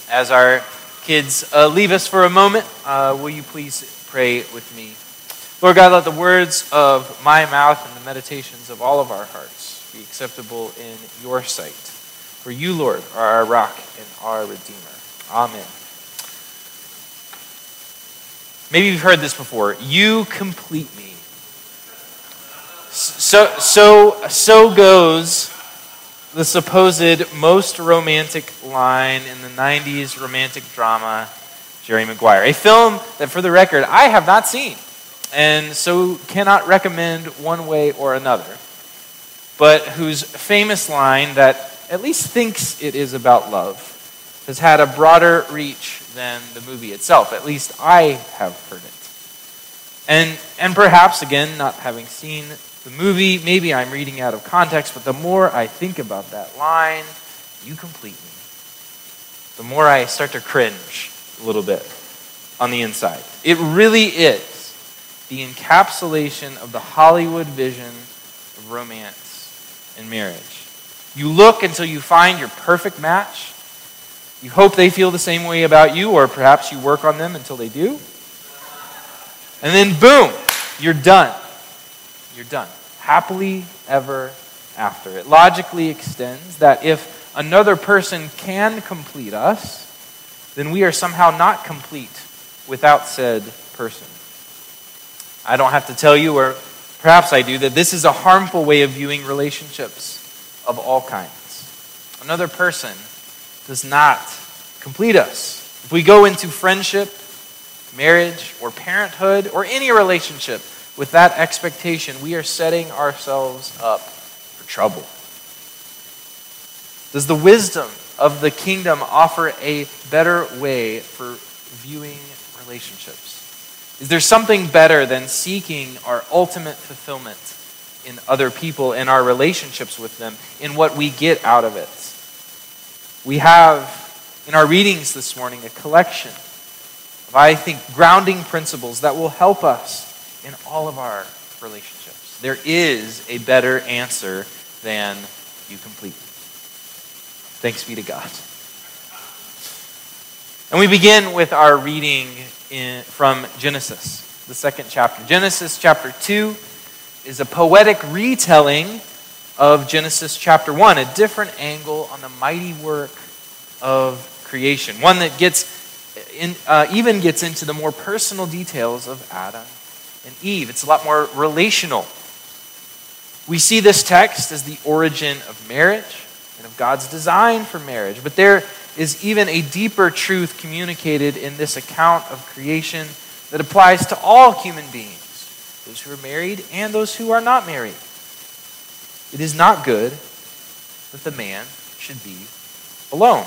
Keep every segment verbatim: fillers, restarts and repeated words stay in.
As our kids uh, leave us for a moment, uh, will you please pray with me? Lord God, let the words of my mouth and the meditations of all of our hearts be acceptable in your sight. For you, Lord, are our rock and our Redeemer. Amen. Maybe you've heard this before. You complete me. So, so, so goes the supposed most romantic line in the nineties romantic drama, Jerry Maguire. A film that, for the record, I have not seen, and so cannot recommend one way or another, but whose famous line that at least thinks it is about love has had a broader reach than the movie itself. At least I have heard it. And, and perhaps, again, not having seen the movie, maybe I'm reading out of context, but the more I think about that line, you complete me, the more I start to cringe a little bit on the inside. It really is the encapsulation of the Hollywood vision of romance and marriage. You look until you find your perfect match. You hope they feel the same way about you, or perhaps you work on them until they do. And then boom, you're done. You're done. Happily ever after. It logically extends that if another person can complete us, then we are somehow not complete without said person. I don't have to tell you, or perhaps I do, that this is a harmful way of viewing relationships of all kinds. Another person does not complete us. If we go into friendship, marriage, or parenthood, or any relationship with that expectation, we are setting ourselves up for trouble. Does the wisdom of the kingdom offer a better way for viewing relationships? Is there something better than seeking our ultimate fulfillment in other people, in our relationships with them, in what we get out of it? We have, in our readings this morning, a collection of, I think, grounding principles that will help us in all of our relationships. There is a better answer than you complete. Thanks be to God. And we begin with our reading in, from Genesis, the second chapter. Genesis chapter two is a poetic retelling of Genesis chapter one, a different angle on the mighty work of creation, one that gets in, uh, even gets into the more personal details of Adam and Eve. It's a lot more relational. We see this text as the origin of marriage and of God's design for marriage, but there is even a deeper truth communicated in this account of creation that applies to all human beings, those who are married and those who are not married. It is not good that the man should be alone.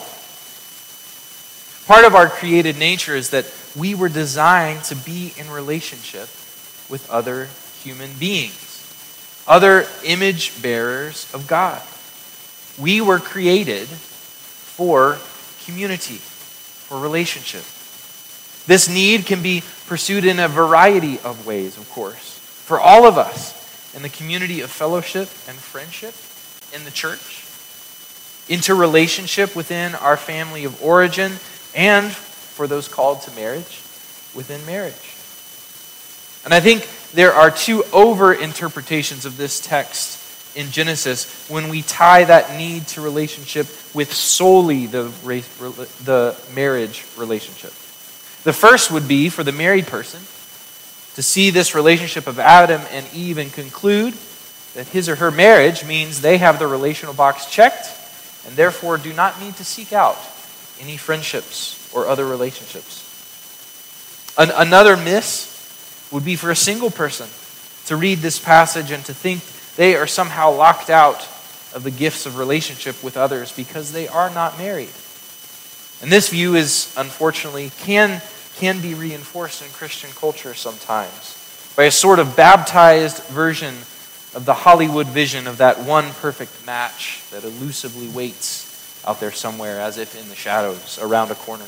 Part of our created nature is that we were designed to be in relationship with other human beings, other image bearers of God. We were created for community, for relationship. This need can be pursued in a variety of ways, of course. For all of us, in the community of fellowship and friendship in the church, into relationship within our family of origin, and for those called to marriage, within marriage. And I think there are two over-interpretations of this text in Genesis when we tie that need to relationship with solely the, the marriage relationship. The first would be for the married person to see this relationship of Adam and Eve and conclude that his or her marriage means they have the relational box checked and therefore do not need to seek out any friendships or other relationships. An- another miss would be for a single person to read this passage and to think they are somehow locked out of the gifts of relationship with others because they are not married. And this view is, unfortunately, can, can be reinforced in Christian culture sometimes by a sort of baptized version of the Hollywood vision of that one perfect match that elusively waits out there somewhere as if in the shadows around a corner.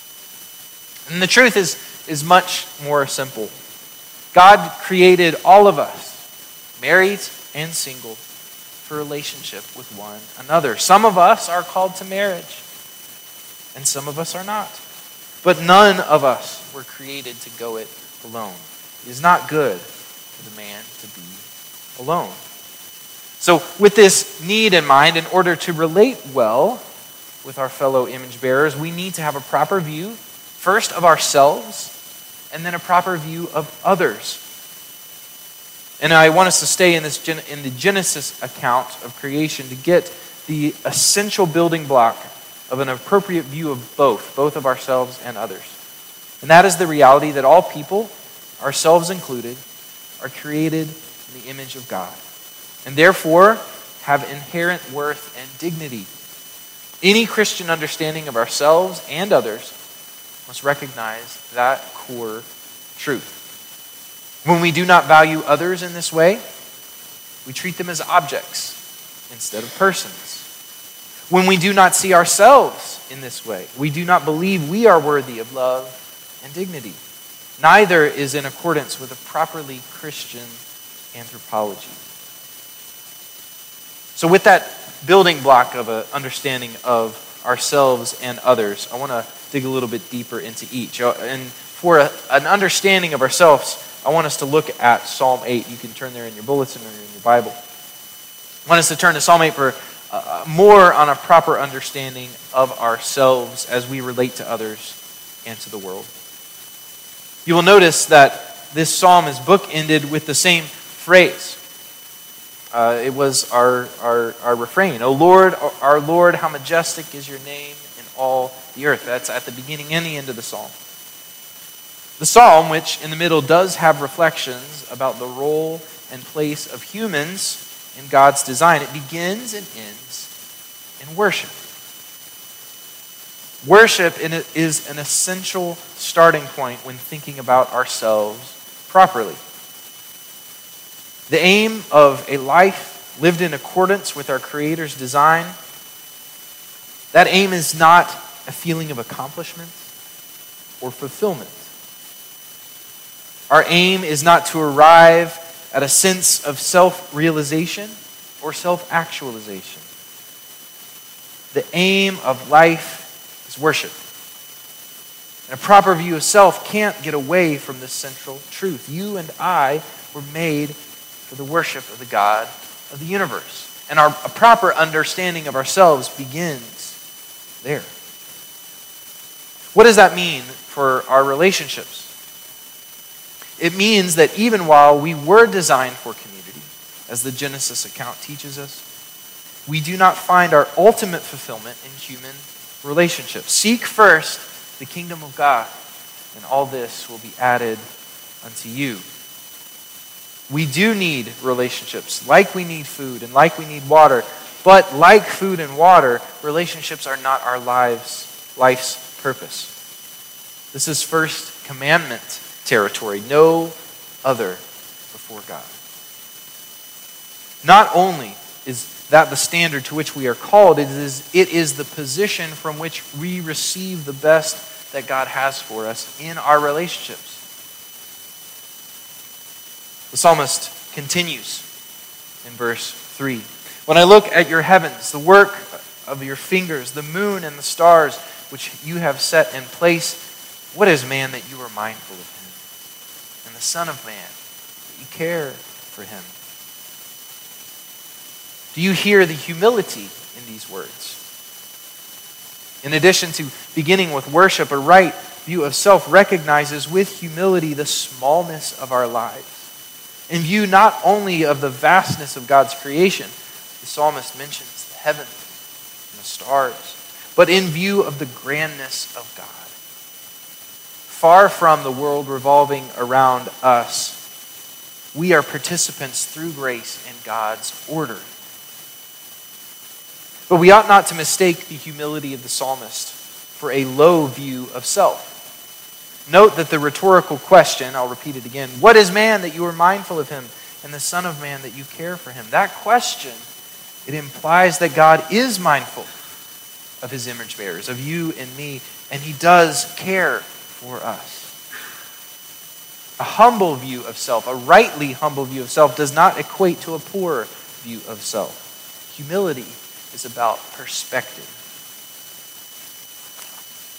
And the truth is, is much more simple. God created all of us, married and single, for relationship with one another. Some of us are called to marriage, and some of us are not. But none of us were created to go it alone. It is not good for the man to be alone. So with this need in mind, in order to relate well with our fellow image bearers, we need to have a proper view, first of ourselves, and then a proper view of others. And I want us to stay in this in the Genesis account of creation to get the essential building block of an appropriate view of both, both of ourselves and others. And that is the reality that all people, ourselves included, are created in the image of God, and therefore have inherent worth and dignity. Any Christian understanding of ourselves and others must recognize that core truth. When we do not value others in this way, we treat them as objects instead of persons. When we do not see ourselves in this way, we do not believe we are worthy of love and dignity. Neither is in accordance with a properly Christian anthropology. So with that building block of an understanding of ourselves and others, I want to dig a little bit deeper into each. And for a, an understanding of ourselves, I want us to look at Psalm eight. You can turn there in your bulletin or in your Bible. I want us to turn to Psalm eight for uh, more on a proper understanding of ourselves as we relate to others and to the world. You will notice that this psalm is bookended with the same phrase. Uh, it was our, our, our refrain. O Lord, our Lord, how majestic is your name in all the earth. That's at the beginning and the end of the psalm. The psalm, which in the middle does have reflections about the role and place of humans in God's design, it begins and ends in worship. Worship is an essential starting point when thinking about ourselves properly. The aim of a life lived in accordance with our Creator's design, that aim is not a feeling of accomplishment or fulfillment. Our aim is not to arrive at a sense of self-realization or self-actualization. The aim of life is worship. And a proper view of self can't get away from this central truth. You and I were made for the worship of the God of the universe. And our a proper understanding of ourselves begins there. What does that mean for our relationships? It means that even while we were designed for community, as the Genesis account teaches us, we do not find our ultimate fulfillment in human relationships. Seek first the kingdom of God, and all this will be added unto you. We do need relationships, like we need food and like we need water. But like food and water, relationships are not our lives, life's purpose. This is first commandment territory. No other before God. Not only is that the standard to which we are called, it is, it is the position from which we receive the best that God has for us in our relationships. The psalmist continues in verse three. When I look at your heavens, the work of your fingers, the moon and the stars which you have set in place, what is man that you are mindful of him? And the Son of Man that you care for him? Do you hear the humility in these words? In addition to beginning with worship, a right view of self recognizes with humility the smallness of our lives. In view not only of the vastness of God's creation, the psalmist mentions the heavens and the stars, but in view of the grandness of God. Far from the world revolving around us, we are participants through grace in God's order. But we ought not to mistake the humility of the psalmist for a low view of self. Note that the rhetorical question, I'll repeat it again, what is man that you are mindful of him, and the Son of Man that you care for him? That question, it implies that God is mindful of his image bearers, of you and me, and he does care for us. A humble view of self, a rightly humble view of self, does not equate to a poor view of self. Humility is about perspective.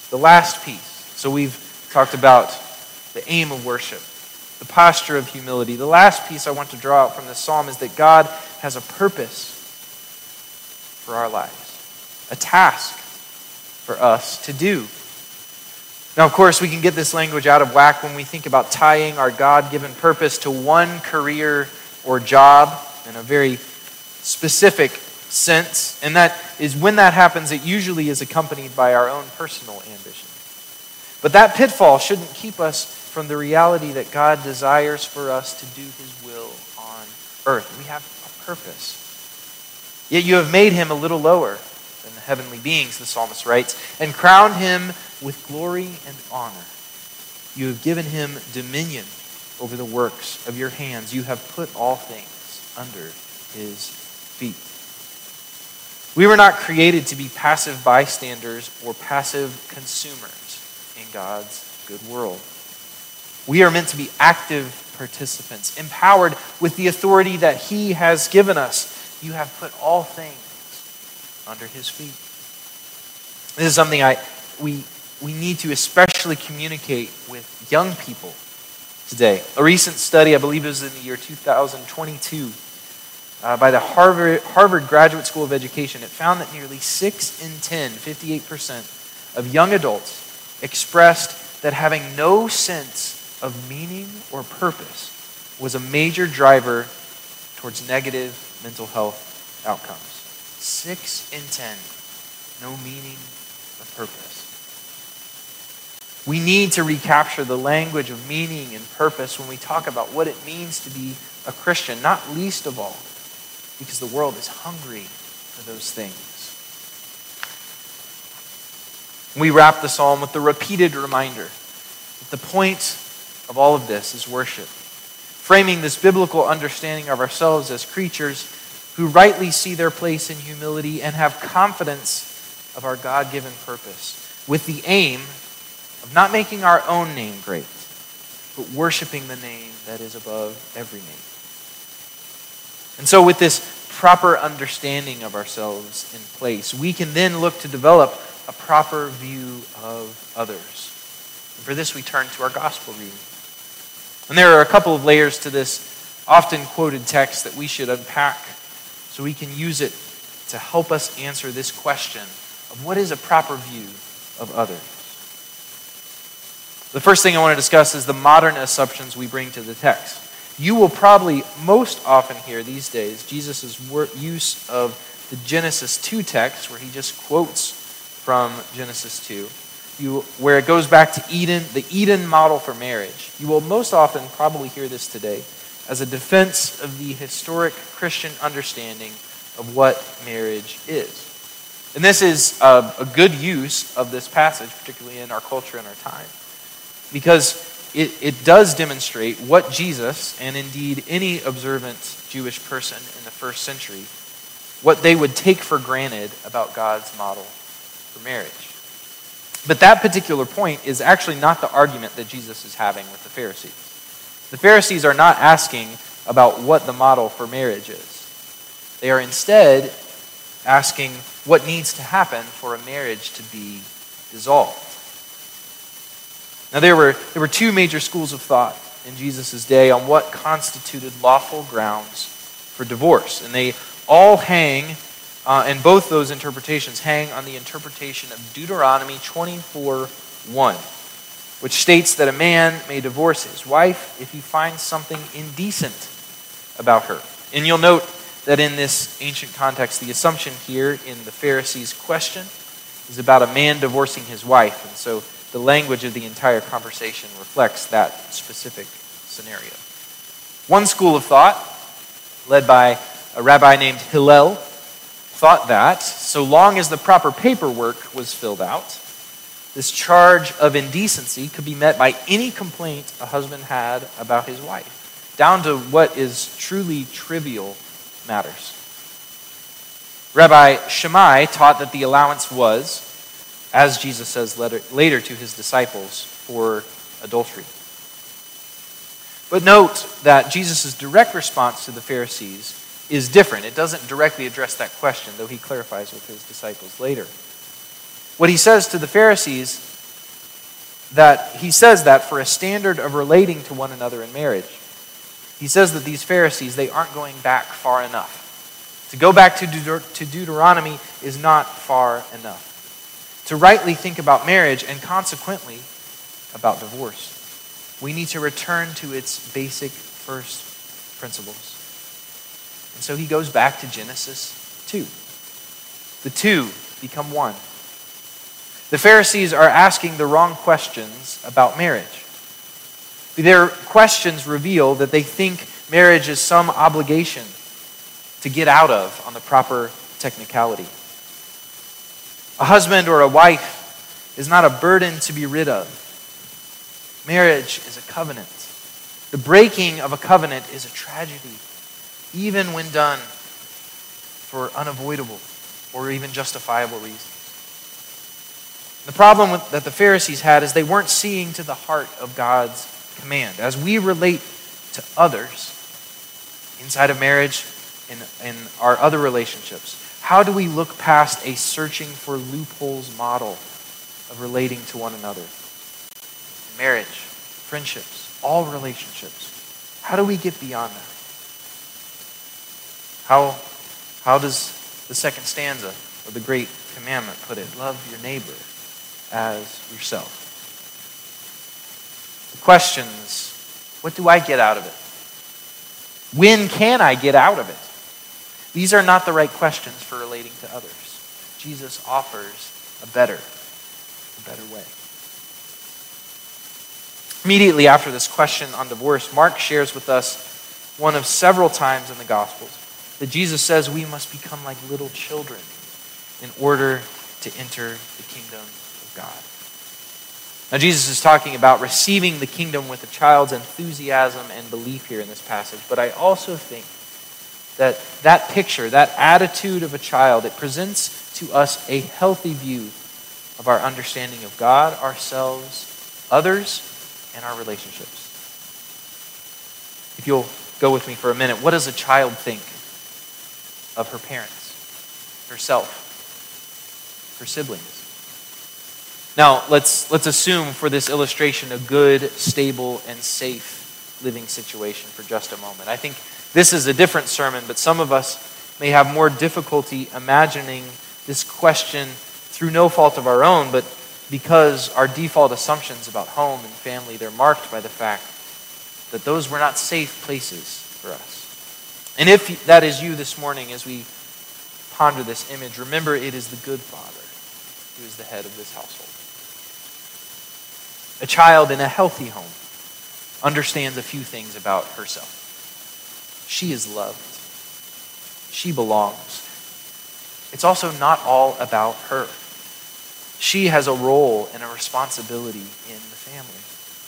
The last piece. So we've talked about the aim of worship, the posture of humility. The last piece I want to draw out from this psalm is that God has a purpose for our lives, a task for us to do. Now, of course, we can get this language out of whack when we think about tying our God-given purpose to one career or job in a very specific sense. And that is when that happens, it usually is accompanied by our own personal ambition. But that pitfall shouldn't keep us from the reality that God desires for us to do his will on earth. We have a purpose. Yet you have made him a little lower than the heavenly beings, the psalmist writes, and crowned him with glory and honor. You have given him dominion over the works of your hands. You have put all things under his feet. We were not created to be passive bystanders or passive consumers in God's good world. We are meant to be active participants, empowered with the authority that he has given us. You have put all things under his feet. This is something I we we need to especially communicate with young people today. A recent study, I believe it was in the year two thousand twenty-two, uh, by the Harvard, Harvard Graduate School of Education, it found that nearly six in ten, fifty-eight percent of young adults expressed that having no sense of meaning or purpose was a major driver towards negative mental health outcomes. Six in ten, no meaning or purpose. We need to recapture the language of meaning and purpose when we talk about what it means to be a Christian, not least of all because the world is hungry for those things. We wrap the psalm with the repeated reminder that the point of all of this is worship, framing this biblical understanding of ourselves as creatures who rightly see their place in humility and have confidence of our God-given purpose, with the aim of not making our own name great, but worshiping the name that is above every name. And so with this proper understanding of ourselves in place, we can then look to develop a proper view of others. And for this, we turn to our gospel reading. And there are a couple of layers to this often quoted text that we should unpack so we can use it to help us answer this question of what is a proper view of others. The first thing I want to discuss is the modern assumptions we bring to the text. You will probably most often hear these days Jesus' use of the Genesis two text, where he just quotes from Genesis two, you, where it goes back to Eden, the Eden model for marriage. You will most often probably hear this today as a defense of the historic Christian understanding of what marriage is. And this is a, a good use of this passage, particularly in our culture and our time, because it, it does demonstrate what Jesus, and indeed any observant Jewish person in the first century, what they would take for granted about God's model for marriage. But that particular point is actually not the argument that Jesus is having with the Pharisees. The Pharisees are not asking about what the model for marriage is. They are instead asking what needs to happen for a marriage to be dissolved. Now, there were, there were two major schools of thought in Jesus' day on what constituted lawful grounds for divorce. And they all hang, uh, and both those interpretations hang on the interpretation of Deuteronomy twenty-four one, which states that a man may divorce his wife if he finds something indecent about her. And you'll note that in this ancient context, the assumption here in the Pharisees' question is about a man divorcing his wife. And so the language of the entire conversation reflects that specific scenario. One school of thought, led by a rabbi named Hillel, thought that so long as the proper paperwork was filled out, this charge of indecency could be met by any complaint a husband had about his wife, down to what is truly trivial matters. Rabbi Shammai taught that the allowance was, as Jesus says later, later to his disciples, for adultery. But note that Jesus' direct response to the Pharisees is different. It doesn't directly address that question, though he clarifies with his disciples later. What he says to the Pharisees that he says that for a standard of relating to one another in marriage. He says that these Pharisees, they aren't going back far enough. To go back to, Deut- to Deuteronomy is not far enough. To rightly think about marriage and consequently about divorce, we need to return to its basic first principles. And so he goes back to Genesis two. The two become one. The Pharisees are asking the wrong questions about marriage. Their questions reveal that they think marriage is some obligation to get out of on the proper technicality. A husband or a wife is not a burden to be rid of. Marriage is a covenant. The breaking of a covenant is a tragedy, even when done for unavoidable or even justifiable reasons. The problem with, that the Pharisees had is they weren't seeing to the heart of God's command. As we relate to others inside of marriage and in our other relationships, how do we look past a searching for loopholes model of relating to one another? Marriage, friendships, all relationships. How do we get beyond that? How, how does the second stanza of the Great Commandment put it? Love your neighbor as yourself. The questions, what do I get out of it? When can I get out of it? These are not the right questions for relating to others. Jesus offers a better, a better way. Immediately after this question on divorce, Mark shares with us one of several times in the Gospels that Jesus says we must become like little children in order to enter the kingdom of God. Now, Jesus is talking about receiving the kingdom with a child's enthusiasm and belief here in this passage, but I also think that that picture, that attitude of a child, it presents to us a healthy view of our understanding of God, ourselves, others, and our relationships. If you'll go with me for a minute, what does a child think of her parents, herself, her siblings? Now, let's let's assume for this illustration a good, stable, and safe living situation for just a moment. I think this is a different sermon, but some of us may have more difficulty imagining this question through no fault of our own, but because our default assumptions about home and family, they're marked by the fact that those were not safe places for us. And if that is you this morning as we ponder this image, remember it is the good Father who is the head of this household. A child in a healthy home understands a few things about herself. She is loved. She belongs. It's also not all about her. She has a role and a responsibility in the family.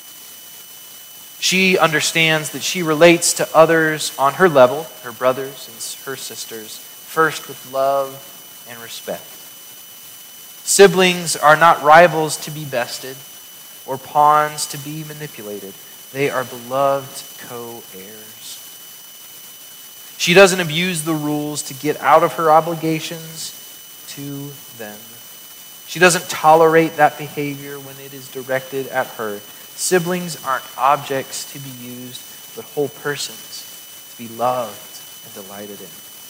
She understands that she relates to others on her level, her brothers and her sisters, first with love and respect. Siblings are not rivals to be bested or pawns to be manipulated. They are beloved co-heirs. She doesn't abuse the rules to get out of her obligations to them. She doesn't tolerate that behavior when it is directed at her. Siblings aren't objects to be used, but whole persons to be loved and delighted in.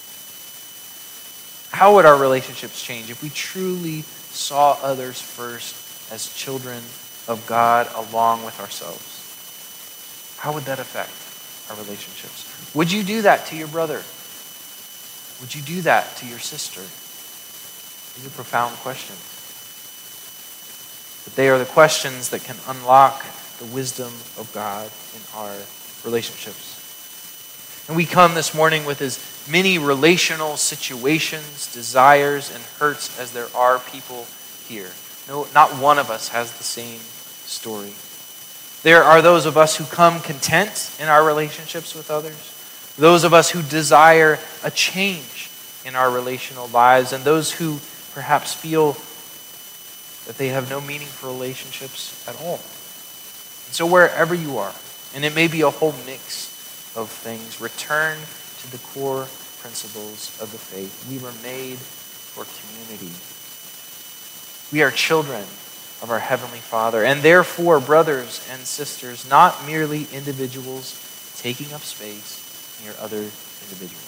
How would our relationships change if we truly saw others first as children of God along with ourselves? How would that affect our relationships? Would you do that to your brother? Would you do that to your sister? These are profound questions. But they are the questions that can unlock the wisdom of God in our relationships. And we come this morning with as many relational situations, desires, and hurts as there are people here. No, not one of us has the same story. There are those of us who come content in our relationships with others, those of us who desire a change in our relational lives, and those who perhaps feel that they have no meaningful relationships at all. And so wherever you are, and it may be a whole mix of things, return to the core principles of the faith. We were made for community. We are children of our Heavenly Father. And therefore, brothers and sisters, not merely individuals taking up space near other individuals.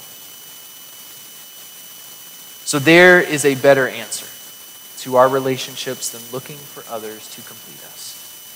So there is a better answer to our relationships than looking for others to complete us.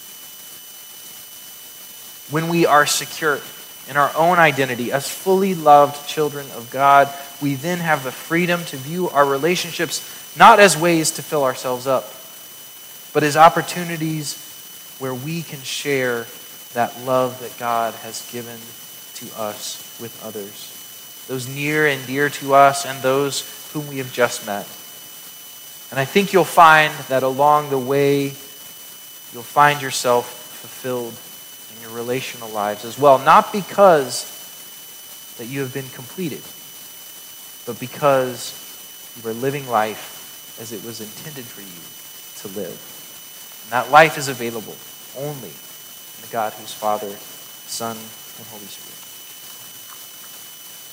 When we are secure in our own identity as fully loved children of God, we then have the freedom to view our relationships not as ways to fill ourselves up, but as opportunities where we can share that love that God has given to us with others, those near and dear to us and those whom we have just met. And I think you'll find that along the way, you'll find yourself fulfilled in your relational lives as well, not because that you have been completed, but because you are living life as it was intended for you to live. And that life is available only in the God who's Father, Son, and Holy Spirit.